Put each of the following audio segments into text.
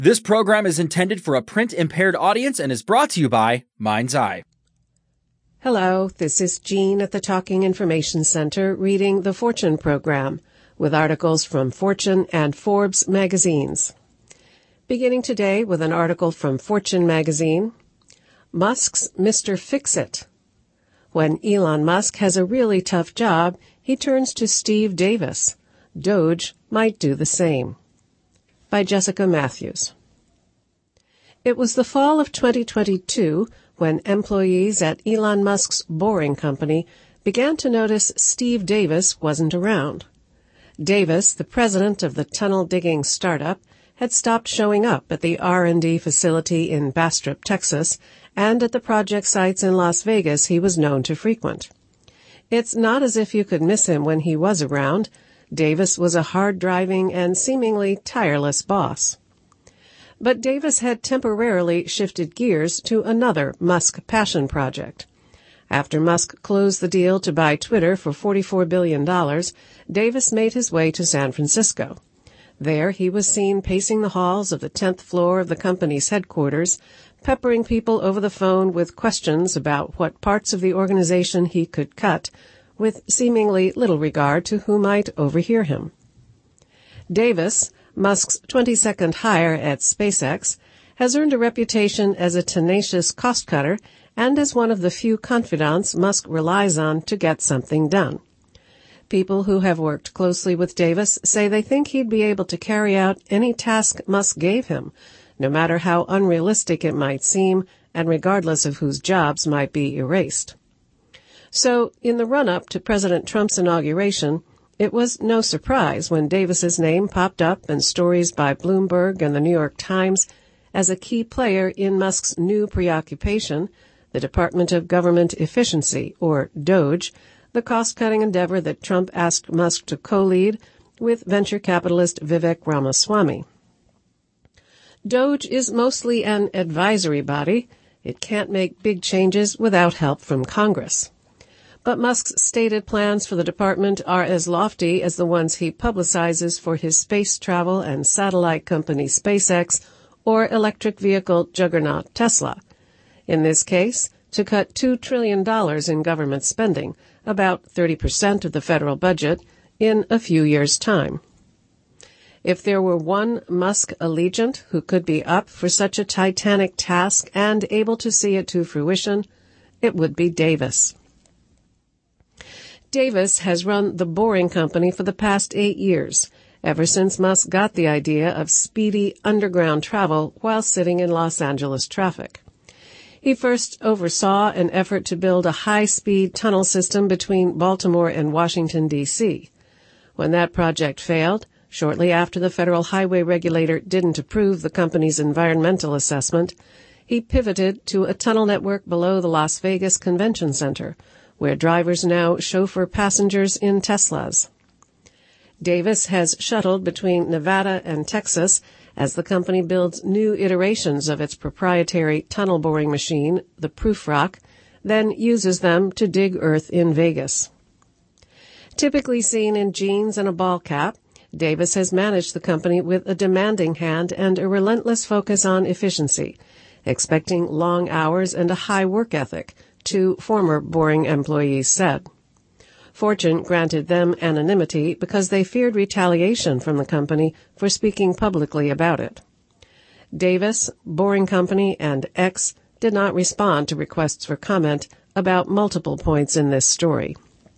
This program is intended for a print-impaired audience and is brought to you by Mind's Eye. Hello, this is Jean at the Talking Information Center reading the Fortune program with articles from Fortune and Forbes magazines. Beginning today with an article from Fortune magazine, Musk's Mr. Fix-It. When Elon Musk has a really tough job, he turns to Steve Davis. Doge might do the same. By Jessica Matthews. It was the fall of 2022 when employees at Elon Musk's Boring Company began to notice Steve Davis wasn't around. Davis, the president of the tunnel-digging startup, had stopped showing up at the R&D facility in Bastrop, Texas, and at the project sites in Las Vegas he was known to frequent. It's not as if you could miss him when he was around. Davis was a hard-driving and seemingly tireless boss. But Davis had temporarily shifted gears to another Musk passion project. After Musk closed the deal to buy Twitter for $44 billion, Davis made his way to San Francisco. There he was seen pacing the halls of the 10th floor of the company's headquarters, peppering people over the phone with questions about what parts of the organization he could cut, with seemingly little regard to who might overhear him. Davis, Musk's 22nd hire at SpaceX, has earned a reputation as a tenacious cost-cutter and as one of the few confidants Musk relies on to get something done. People who have worked closely with Davis say they think he'd be able to carry out any task Musk gave him, no matter how unrealistic it might seem and regardless of whose jobs might be erased. So, in the run-up to President Trump's inauguration, it was no surprise when Davis's name popped up in stories by Bloomberg and the New York Times as a key player in Musk's new preoccupation, the Department of Government Efficiency, or DOGE, the cost-cutting endeavor that Trump asked Musk to co-lead with venture capitalist Vivek Ramaswamy. DOGE is mostly an advisory body. It can't make big changes without help from Congress. But Musk's stated plans for the department are as lofty as the ones he publicizes for his space travel and satellite company SpaceX or electric vehicle juggernaut Tesla. In this case, to cut $2 trillion in government spending, about 30% of the federal budget, in a few years' time. If there were one Musk allegiant who could be up for such a titanic task and able to see it to fruition, it would be Davis. Davis has run the Boring Company for the past 8 years, ever since Musk got the idea of speedy underground travel while sitting in Los Angeles traffic. He first oversaw an effort to build a high-speed tunnel system between Baltimore and Washington, D.C. When that project failed, shortly after the federal highway regulator didn't approve the company's environmental assessment, he pivoted to a tunnel network below the Las Vegas Convention Center, where drivers now chauffeur passengers in Teslas. Davis has shuttled between Nevada and Texas as the company builds new iterations of its proprietary tunnel boring machine, the ProofRock, then uses them to dig earth in Vegas. Typically seen in jeans and a ball cap, Davis has managed the company with a demanding hand and a relentless focus on efficiency, expecting long hours and a high work ethic, 2 former Boring employees said. Fortune granted them anonymity because they feared retaliation from the company for speaking publicly about it. Davis, Boring Company, and X did not respond to requests for comment about multiple points in this story.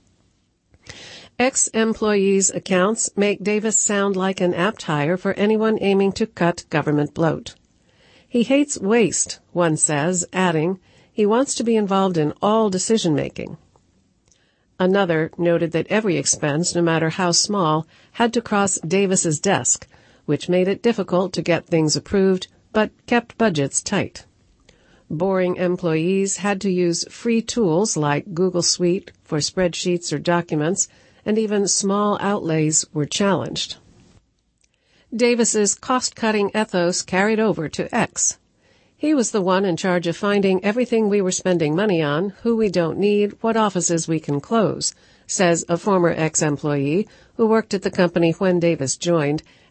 Ex-employees' accounts make Davis sound like an apt hire for anyone aiming to cut government bloat. He hates waste, one says, adding, he wants to be involved in all decision-making. Another noted that every expense, no matter how small, had to cross Davis's desk, which made it difficult to get things approved, but kept budgets tight. Boring employees had to use free tools like Google Suite for spreadsheets or documents, and even small outlays were challenged. Davis's cost-cutting ethos carried over to X. He was the one in charge of finding everything we were spending money on, who we don't need, what offices we can close, says a former ex-employee who worked at the company when Davis joined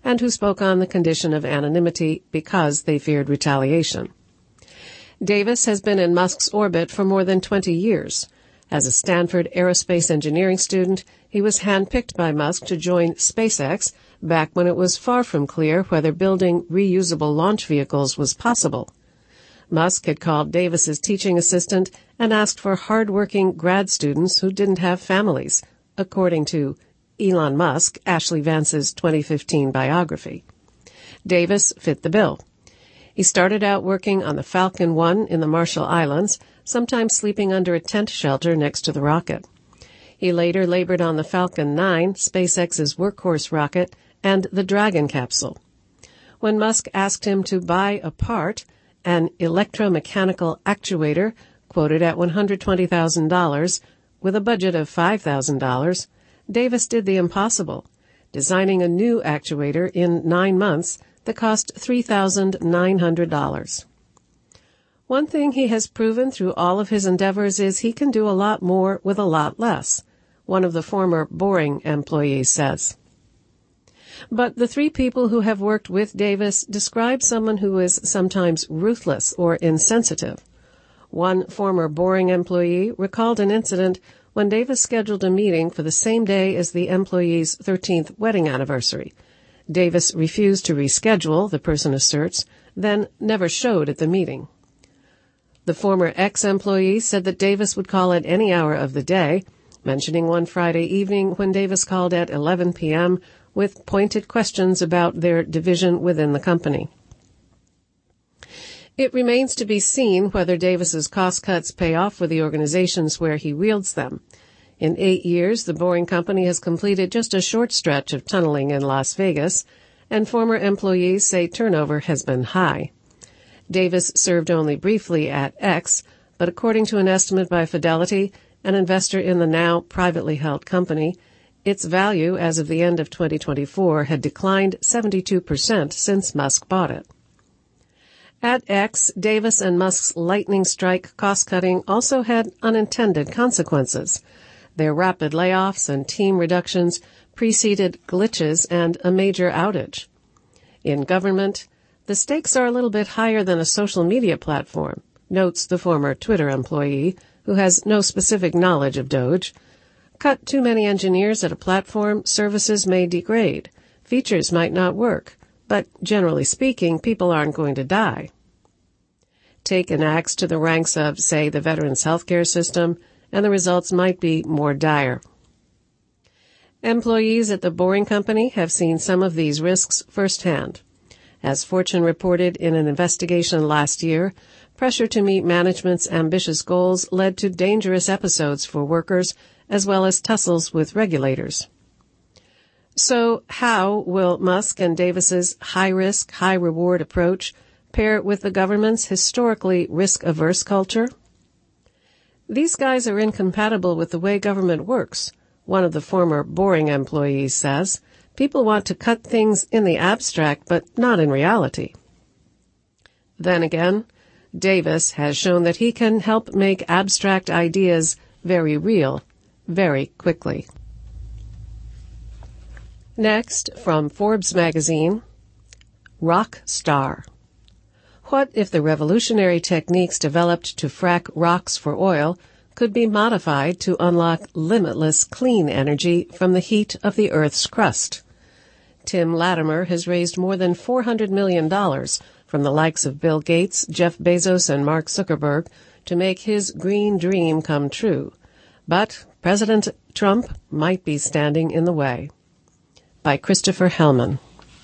and who spoke on the condition of anonymity because they feared retaliation. Davis has been in Musk's orbit for more than 20 years. As a Stanford aerospace engineering student, he was handpicked by Musk to join SpaceX back when it was far from clear whether building reusable launch vehicles was possible. Musk had called Davis's teaching assistant and asked for hard-working grad students who didn't have families, according to Elon Musk, Ashley Vance's 2015 biography. Davis fit the bill. He started out working on the Falcon 1 in the Marshall Islands, sometimes sleeping under a tent shelter next to the rocket. He later labored on the Falcon 9, SpaceX's workhorse rocket, and the Dragon capsule. When Musk asked him to buy a part, an electromechanical actuator quoted at $120,000, with a budget of $5,000, Davis did the impossible, designing a new actuator in 9 months that cost $3,900. One thing he has proven through all of his endeavors is he can do a lot more with a lot less, one of the former Boring employees says. But the 3 people who have worked with Davis describe someone who is sometimes ruthless or insensitive. One former Boring employee recalled an incident when Davis scheduled a meeting for the same day as the employee's 13th wedding anniversary. Davis refused to reschedule, the person asserts, then never showed at the meeting. The former ex-employee said that Davis would call at any hour of the day, mentioning one Friday evening when Davis called at 11 p.m. with pointed questions about their division within the company. It remains to be seen whether Davis's cost cuts pay off for the organizations where he wields them. In 8 years, the Boring Company has completed just a short stretch of tunneling in Las Vegas, and former employees say turnover has been high. Davis served only briefly at X, but according to an estimate by Fidelity, an investor in the now privately held company, its value as of the end of 2024 had declined 72% since Musk bought it. At X, Davis and Musk's lightning strike cost-cutting also had unintended consequences. Their rapid layoffs and team reductions preceded glitches and a major outage. In government, the stakes are a little bit higher than a social media platform, notes the former Twitter employee, who has no specific knowledge of Doge. Cut too many engineers at a platform, services may degrade, features might not work, but generally speaking, people aren't going to die. Take an axe to the ranks of, say, the Veterans Healthcare System, and the results might be more dire. Employees at the Boring Company have seen some of these risks firsthand. As Fortune reported in an investigation last year, pressure to meet management's ambitious goals led to dangerous episodes for workers, as well as tussles with regulators. So how will Musk and Davis's high-risk, high-reward approach pair with the government's historically risk-averse culture? These guys are incompatible with the way government works, one of the former Boring employees says. People want to cut things in the abstract, but not in reality. Then again, Davis has shown that he can help make abstract ideas very real, very quickly. Next, from Forbes magazine, Rock Star. What if the revolutionary techniques developed to frack rocks for oil could be modified to unlock limitless clean energy from the heat of the Earth's crust? Tim Latimer has raised more than $400 million from the likes of Bill Gates, Jeff Bezos, and Mark Zuckerberg to make his green dream come true. But President Trump might be standing in the way. By Christopher Hellman.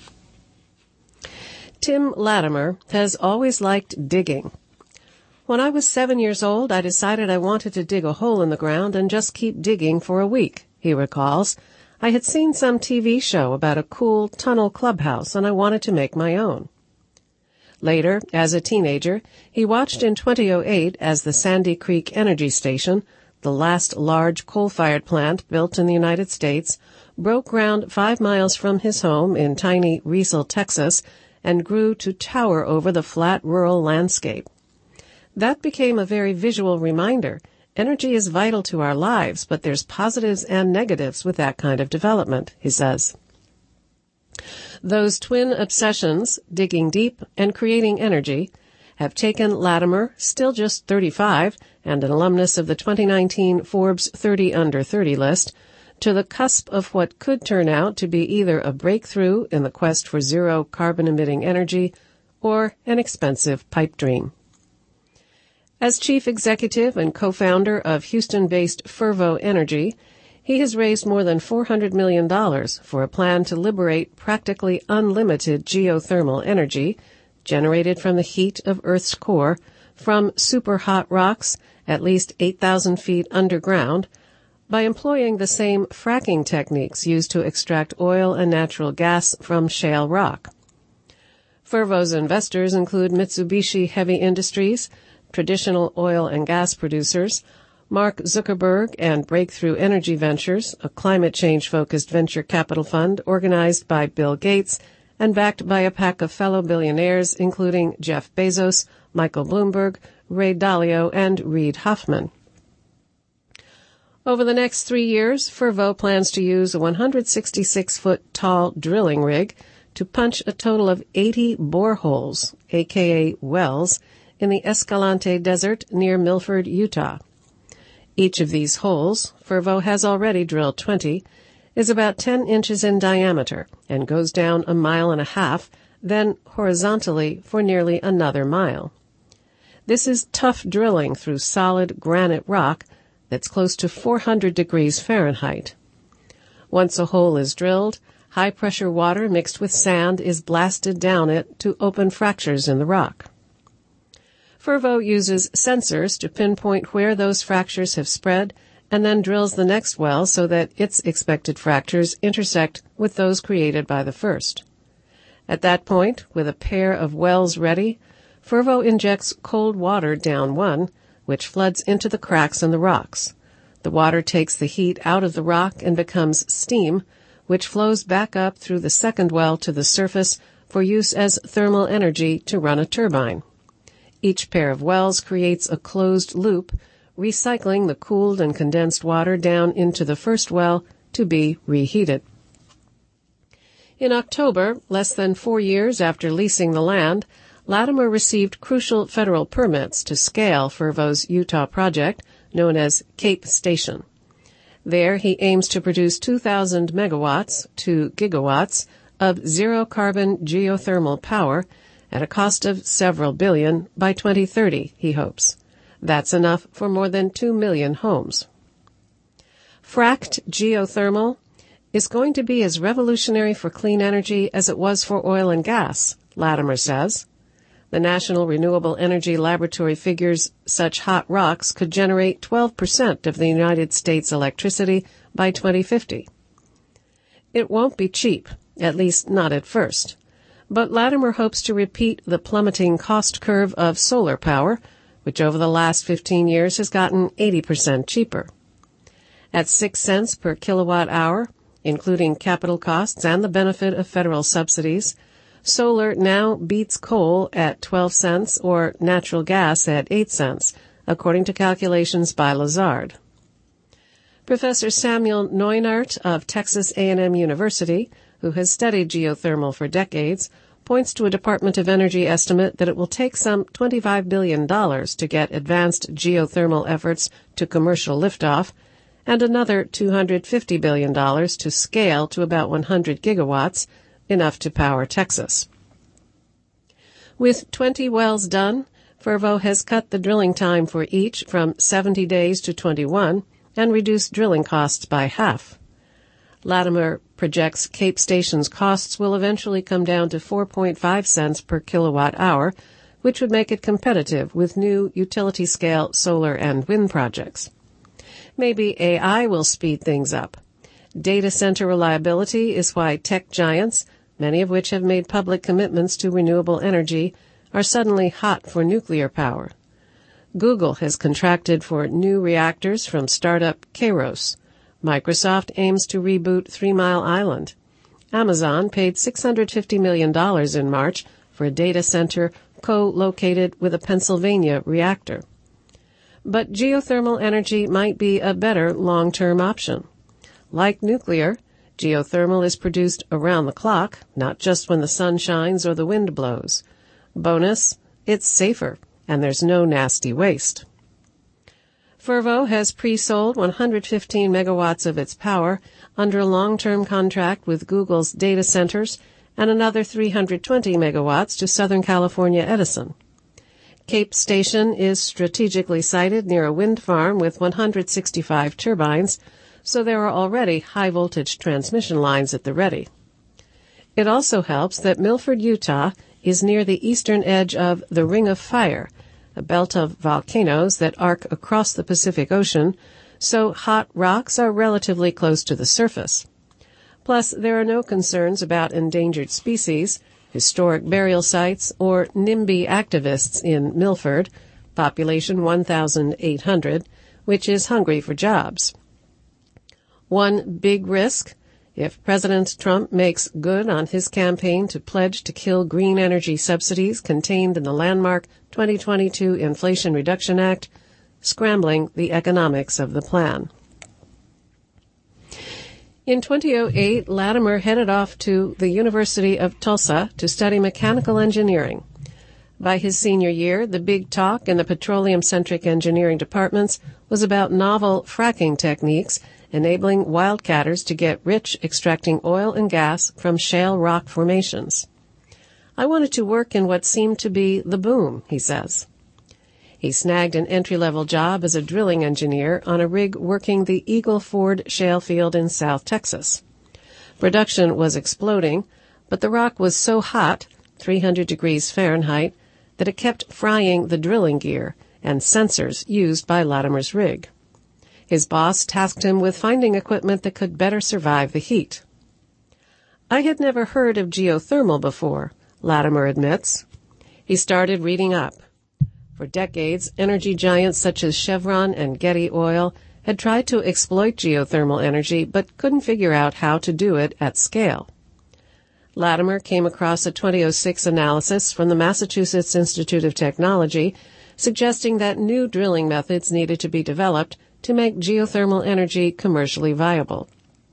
Tim Latimer has always liked digging. When I was 7 years old, I decided I wanted to dig a hole in the ground and just keep digging for a week, he recalls. I had seen some TV show about a cool tunnel clubhouse, and I wanted to make my own. Later, as a teenager, he watched in 2008 as the Sandy Creek Energy Station, the last large coal-fired plant built in the United States, broke ground 5 miles from his home in tiny Riesel, Texas, and grew to tower over the flat rural landscape. That became a very visual reminder. Energy is vital to our lives, but there's positives and negatives with that kind of development, he says. Those twin obsessions, digging deep and creating energy, have taken Latimer, still just 35 and an alumnus of the 2019 Forbes 30 Under 30 list, to the cusp of what could turn out to be either a breakthrough in the quest for zero carbon-emitting energy or an expensive pipe dream. As chief executive and co-founder of Houston-based Fervo Energy, he has raised more than $400 million for a plan to liberate practically unlimited geothermal energy generated from the heat of Earth's core from super-hot rocks at least 8,000 feet underground by employing the same fracking techniques used to extract oil and natural gas from shale rock. Fervo's investors include Mitsubishi Heavy Industries, traditional oil and gas producers, Mark Zuckerberg and Breakthrough Energy Ventures, a climate change-focused venture capital fund organized by Bill Gates and backed by a pack of fellow billionaires including Jeff Bezos, Michael Bloomberg, Ray Dalio, and Reid Hoffman. Over the next 3 years, Fervo plans to use a 166-foot tall drilling rig to punch a total of 80 boreholes, aka wells, in the Escalante Desert near Milford, Utah. Each of these holes, Fervo has already drilled 20, is about 10 inches in diameter and goes down 1.5 miles, then horizontally for nearly another mile. This is tough drilling through solid granite rock that's close to 400 degrees Fahrenheit. Once a hole is drilled, high-pressure water mixed with sand is blasted down it to open fractures in the rock. Fervo uses sensors to pinpoint where those fractures have spread and then drills the next well so that its expected fractures intersect with those created by the first. At that point, with a pair of wells ready, Fervo injects cold water down one, which floods into the cracks in the rocks. The water takes the heat out of the rock and becomes steam, which flows back up through the second well to the surface for use as thermal energy to run a turbine. Each pair of wells creates a closed loop, recycling the cooled and condensed water down into the first well to be reheated. In October, less than 4 years after leasing the land, Latimer received crucial federal permits to scale Fervo's Utah project, known as Cape Station. There, he aims to produce 2,000 megawatts, 2 gigawatts, of zero-carbon geothermal power at a cost of several billion by 2030, he hopes. That's enough for more than 2 million homes. Fracked geothermal is going to be as revolutionary for clean energy as it was for oil and gas, Latimer says. The National Renewable Energy Laboratory figures such hot rocks could generate 12% of the United States' electricity by 2050. It won't be cheap, at least not at first, but Latimer hopes to repeat the plummeting cost curve of solar power, which over the last 15 years has gotten 80% cheaper. At 6 cents per kilowatt hour, including capital costs and the benefit of federal subsidies, solar now beats coal at 12 cents or natural gas at 8 cents, according to calculations by Lazard. Professor Samuel Neunert of Texas A&M University, who has studied geothermal for decades, points to a Department of Energy estimate that it will take some $25 billion to get advanced geothermal efforts to commercial liftoff, and another $250 billion to scale to about 100 gigawatts, enough to power Texas. With 20 wells done, Fervo has cut the drilling time for each from 70 days to 21 and reduced drilling costs by half. Latimer projects Cape Station's costs will eventually come down to 4.5 cents per kilowatt hour, which would make it competitive with new utility-scale solar and wind projects. Maybe AI will speed things up. Data center reliability is why tech giants, many of which have made public commitments to renewable energy, are suddenly hot for nuclear power. Google has contracted for new reactors from startup Kairos. Microsoft aims to reboot 3 Mile Island. Amazon paid $650 million in March for a data center co-located with a Pennsylvania reactor. But geothermal energy might be a better long-term option. Like nuclear, Geothermal is produced around the clock, not just when the sun shines or the wind blows. Bonus, it's safer, and there's no nasty waste. Fervo has pre-sold 115 megawatts of its power under a long-term contract with Google's data centers and another 320 megawatts to Southern California Edison. Cape Station is strategically sited near a wind farm with 165 turbines, so there are already high-voltage transmission lines at the ready. It also helps that Milford, Utah, is near the eastern edge of the Ring of Fire, a belt of volcanoes that arc across the Pacific Ocean, so hot rocks are relatively close to the surface. Plus, there are no concerns about endangered species, historic burial sites, or NIMBY activists in Milford, population 1,800, which is hungry for jobs. One big risk, if President Trump makes good on his campaign to pledge to kill green energy subsidies contained in the landmark 2022 Inflation Reduction Act, scrambling the economics of the plan. In 2008, Latimer headed off to the University of Tulsa to study mechanical engineering. By his senior year, the big talk in the petroleum-centric engineering departments was about novel fracking techniques enabling wildcatters to get rich extracting oil and gas from shale rock formations. I wanted to work in what seemed to be the boom, he says. He snagged an entry-level job as a drilling engineer on a rig working the Eagle Ford shale field in South Texas. Production was exploding, but the rock was so hot, 300 degrees Fahrenheit, that it kept frying the drilling gear and sensors used by Latimer's rig. His boss tasked him with finding equipment that could better survive the heat. I had never heard of geothermal before, Latimer admits. He started reading up. For decades, energy giants such as Chevron and Getty Oil had tried to exploit geothermal energy but couldn't figure out how to do it at scale. Latimer came across a 2006 analysis from the Massachusetts Institute of Technology suggesting that new drilling methods needed to be developed to make geothermal energy commercially viable.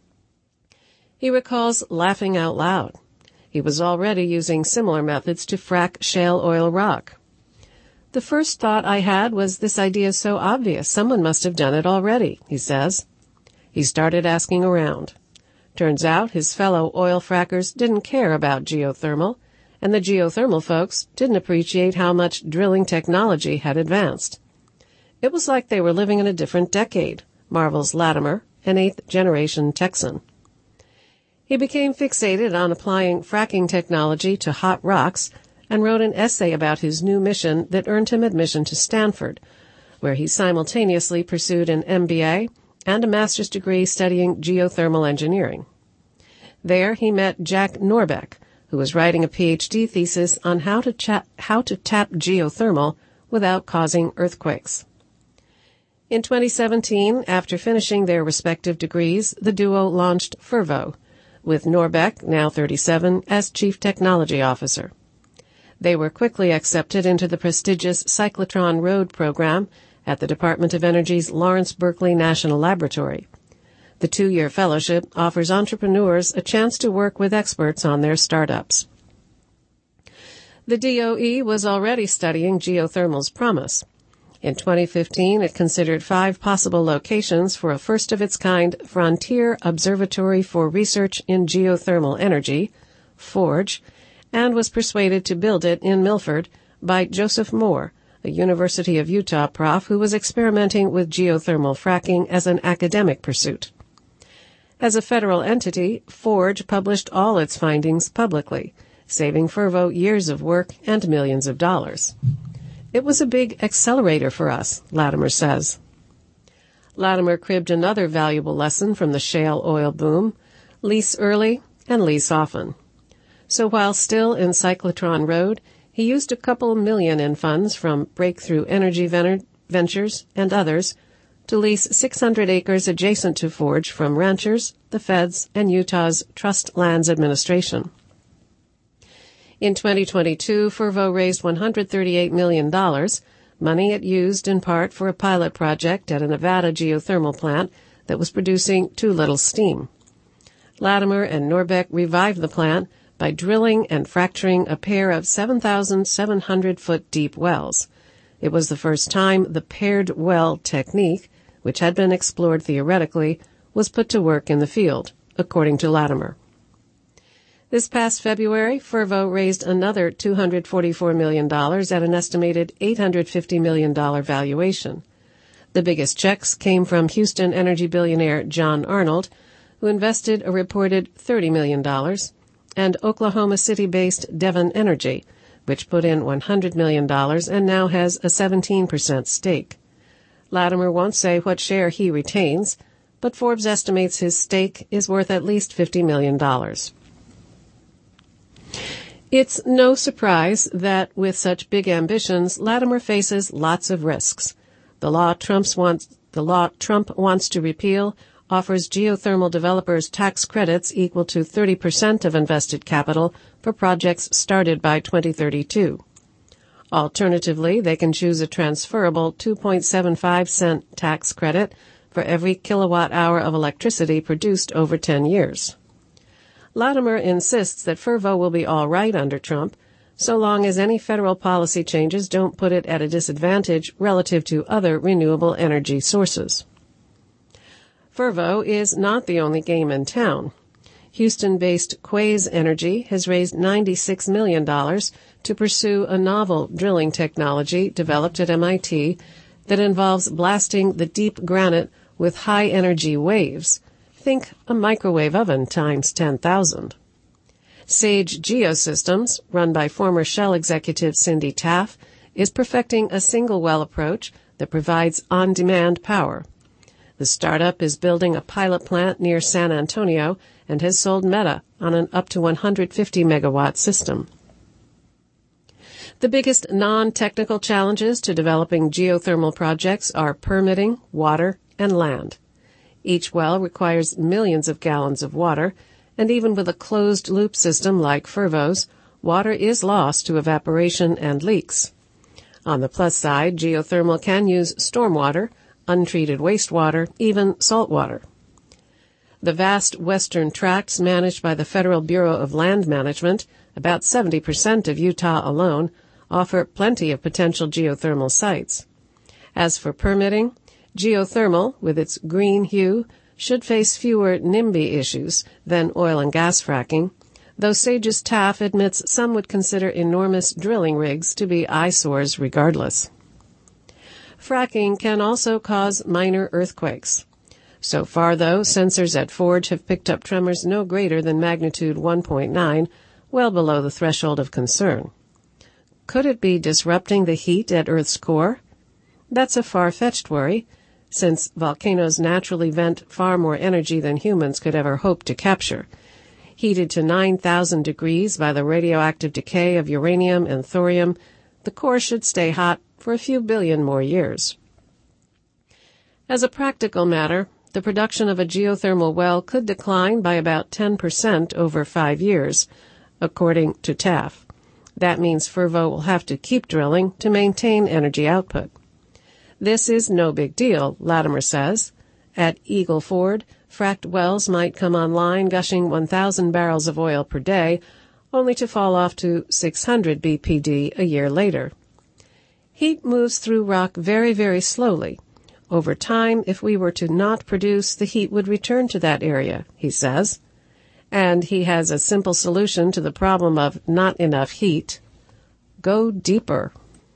He recalls laughing out loud. He was already using similar methods to frack shale oil rock. The first thought I had was this idea is so obvious, someone must have done it already, he says. He started asking around. Turns out his fellow oil frackers didn't care about geothermal, and the geothermal folks didn't appreciate how much drilling technology had advanced. It was like they were living in a different decade, marvels Latimer, an eighth-generation Texan. He became fixated on applying fracking technology to hot rocks and wrote an essay about his new mission that earned him admission to Stanford, where he simultaneously pursued an MBA and a master's degree studying geothermal engineering. There he met Jack Norbeck, who was writing a PhD thesis on how to tap geothermal without causing earthquakes. In 2017, after finishing their respective degrees, the duo launched Fervo, with Norbeck, now 37, as Chief Technology Officer. They were quickly accepted into the prestigious Cyclotron Road program at the Department of Energy's Lawrence Berkeley National Laboratory. The 2-year fellowship offers entrepreneurs a chance to work with experts on their startups. The DOE was already studying geothermal's promise. In 2015, it considered 5 possible locations for a first-of-its-kind Frontier Observatory for Research in Geothermal Energy, FORGE, and was persuaded to build it in Milford by Joseph Moore, a University of Utah prof who was experimenting with geothermal fracking as an academic pursuit. As a federal entity, FORGE published all its findings publicly, saving Fervo years of work and millions of dollars. It was a big accelerator for us, Latimer says. Latimer cribbed another valuable lesson from the shale oil boom: lease early and lease often. So while still in Cyclotron Road, he used a couple million in funds from Breakthrough Energy Ventures and others to lease 600 acres adjacent to Forge from ranchers, the feds, and Utah's Trust Lands Administration. In 2022, Fervo raised $138 million, money it used in part for a pilot project at a Nevada geothermal plant that was producing too little steam. Latimer and Norbeck revived the plant by drilling and fracturing a pair of 7,700-foot deep wells. It was the first time the paired well technique, which had been explored theoretically, was put to work in the field, according to Latimer. This past February, Fervo raised another $244 million at an estimated $850 million valuation. The biggest checks came from Houston energy billionaire John Arnold, who invested a reported $30 million, and Oklahoma City-based Devon Energy, which put in $100 million and now has a 17% stake. Latimer won't say what share he retains, but Forbes estimates his stake is worth at least $50 million. It's no surprise that with such big ambitions, Latimer faces lots of risks. The law Trump wants to repeal offers geothermal developers tax credits equal to 30% of invested capital for projects started by 2032. Alternatively, they can choose a transferable 2.75-cent tax credit for every kilowatt hour of electricity produced over 10 years. Latimer insists that Fervo will be all right under Trump, so long as any federal policy changes don't put it at a disadvantage relative to other renewable energy sources. Fervo is not the only game in town. Houston-based Quaise Energy has raised $96 million to pursue a novel drilling technology developed at MIT that involves blasting the deep granite with high-energy waves. Think a microwave oven times 10,000. Sage Geosystems, run by former Shell executive Cindy Taff, is perfecting a single well approach that provides on-demand power. The startup is building a pilot plant near San Antonio and has sold Meta on an up to 150-megawatt system. The biggest non-technical challenges to developing geothermal projects are permitting, water, and land. Each well requires millions of gallons of water, and even with a closed-loop system like Fervo's, water is lost to evaporation and leaks. On the plus side, geothermal can use stormwater, untreated wastewater, even saltwater. The vast western tracts managed by the Federal Bureau of Land Management, about 70% of Utah alone, offer plenty of potential geothermal sites. As for permitting, geothermal, with its green hue, should face fewer NIMBY issues than oil and gas fracking, though Sage's Taff admits some would consider enormous drilling rigs to be eyesores regardless. Fracking can also cause minor earthquakes. So far, though, sensors at Forge have picked up tremors no greater than magnitude 1.9, well below the threshold of concern. Could it be disrupting the heat at Earth's core? That's a far-fetched worry, since volcanoes naturally vent far more energy than humans could ever hope to capture. Heated to 9,000 degrees by the radioactive decay of uranium and thorium, the core should stay hot for a few billion more years. As a practical matter, the production of a geothermal well could decline by about 10% over 5 years, according to Taff. That means Fervo will have to keep drilling to maintain energy output. This is no big deal, Latimer says. At Eagle Ford, fracked wells might come online gushing 1,000 barrels of oil per day, only to fall off to 600 BPD a year later. Heat moves through rock very, very slowly. Over time, if we were to not produce, the heat would return to that area, he says. And he has a simple solution to the problem of not enough heat. Go deeper.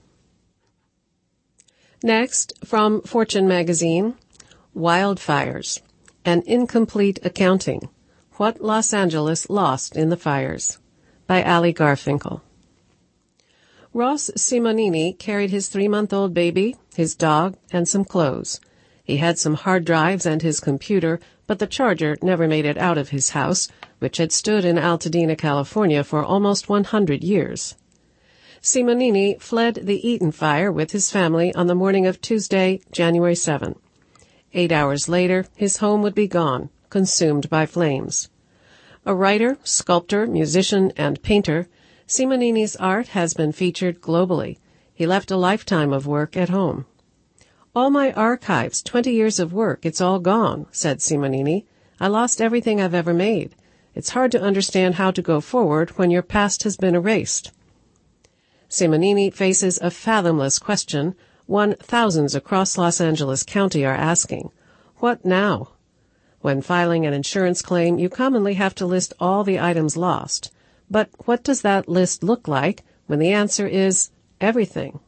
Next, from Fortune magazine, Wildfires, an incomplete accounting. What Los Angeles lost in the fires, by Ali Garfinkel. Ross Simonini carried his 3-month-old baby, his dog, and some clothes. He had some hard drives and his computer, but the charger never made it out of his house, which had stood in Altadena, California for almost 100 years. Simonini fled the Eaton fire with his family on the morning of Tuesday, January 7. 8 hours later, his home would be gone, consumed by flames. A writer, sculptor, musician, and painter, Simonini's art has been featured globally. He left a lifetime of work at home. "All my archives, 20 years of work, it's all gone," said Simonini. I lost everything I've ever made. It's hard to understand how to go forward when your past has been erased. Simonini faces a fathomless question, one thousands across Los Angeles County are asking. What now? When filing an insurance claim, you commonly have to list all the items lost. But what does that list look like when the answer is everything?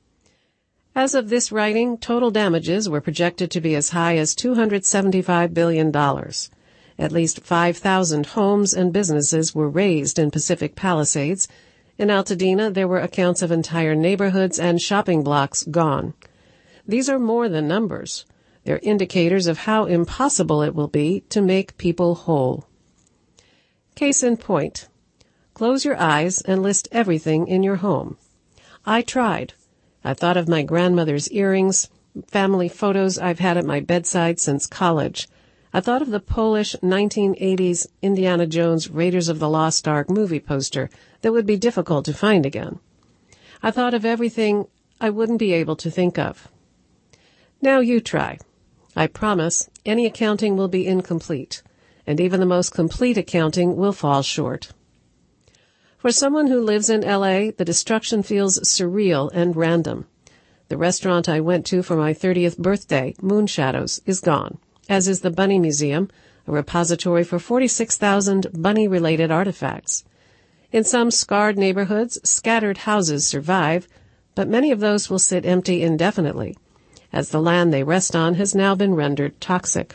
As of this writing, total damages were projected to be as high as $275 billion. At least 5,000 homes and businesses were razed in Pacific Palisades. In Altadena, there were accounts of entire neighborhoods and shopping blocks gone. These are more than numbers. They're indicators of how impossible it will be to make people whole. Case in point. Close your eyes and list everything in your home. I tried. I thought of my grandmother's earrings, family photos I've had at my bedside since college. I thought of the Polish 1980s Indiana Jones Raiders of the Lost Ark movie poster that would be difficult to find again. I thought of everything I wouldn't be able to think of. Now you try. I promise any accounting will be incomplete, and even the most complete accounting will fall short. For someone who lives in L.A., the destruction feels surreal and random. The restaurant I went to for my 30th birthday, Moonshadows, is gone, as is the Bunny Museum, a repository for 46,000 bunny-related artifacts. In some scarred neighborhoods, scattered houses survive, but many of those will sit empty indefinitely, as the land they rest on has now been rendered toxic.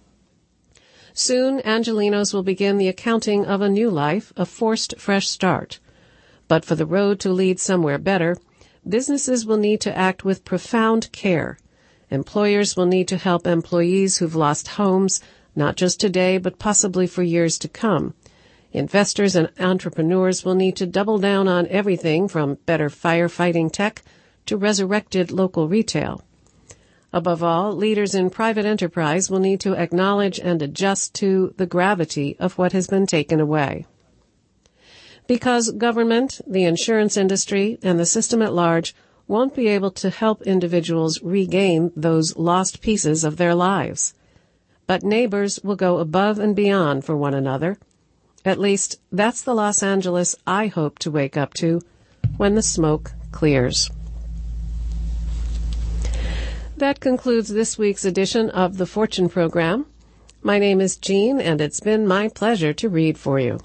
Soon, Angelenos will begin the accounting of a new life, a forced fresh start. But for the road to lead somewhere better, businesses will need to act with profound care. Employers will need to help employees who've lost homes, not just today, but possibly for years to come. Investors and entrepreneurs will need to double down on everything from better firefighting tech to resurrected local retail. Above all, leaders in private enterprise will need to acknowledge and adjust to the gravity of what has been taken away. Because government, the insurance industry, and the system at large won't be able to help individuals regain those lost pieces of their lives. But neighbors will go above and beyond for one another. At least, that's the Los Angeles I hope to wake up to when the smoke clears. That concludes this week's edition of the Fortune Program. My name is Jean, and it's been my pleasure to read for you.